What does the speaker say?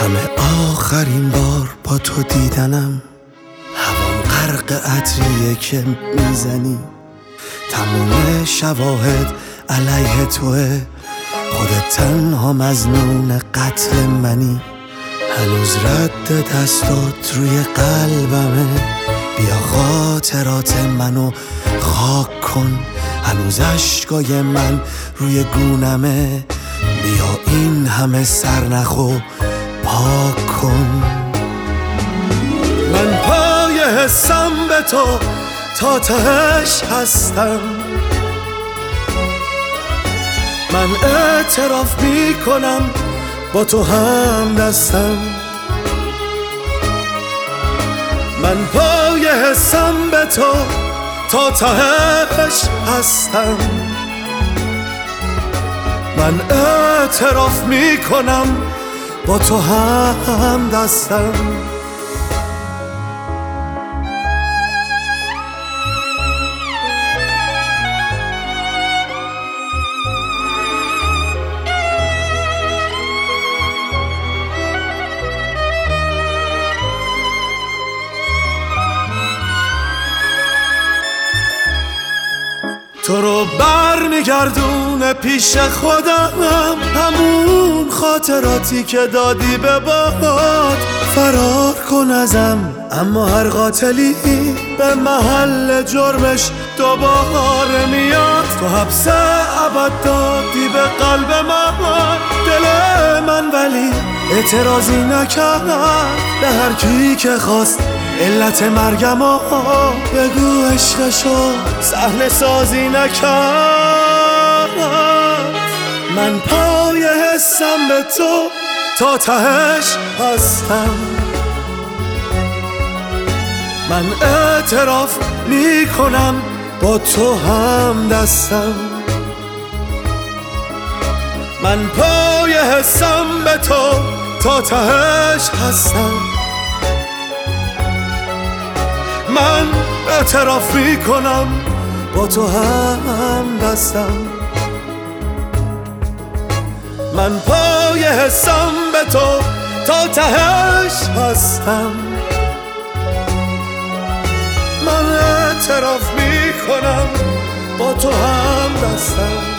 همه آخرین بار با تو دیدنم، هوام غرق عطریه که میزنی، تموم شواهد علیه توه، خودت تنها مظنون قتل منی. هنوز رد دستات روی قلبمه، بیا خاطرات منو خاک کن، هنوز اشکای من روی گونمه، بیا این همه سرنخو پاک کن. من پای حسم به تو تا تهش هستم، من اعتراف میکنم با تو هم دستم، من پای حسم به تو تا تهش هستم، من اعتراف میکنم با تو هم دستم. تو رو برمیگردونه پیش خودم، همون خاطراتی که دادی به باد. فرار کن ازم، اما هر قاتلی به محل جرمش دوباره میاد. تو حبس ابد دادی به قلب من، دل من ولی اعتراضی نکرد. به هر کی که خواست علت مرگم بگو عشقشو صحنه سازی نکرد. من پای حسم به تو تا تهش هستم، من اعتراف میکنم با تو هم دستم، من پای حسم به تو تا تهش هستم، من اعتراف میکنم با تو هم دستم، من پای حسم به تو تا تهش هستم، من اعتراف میکنم با تو هم دستم.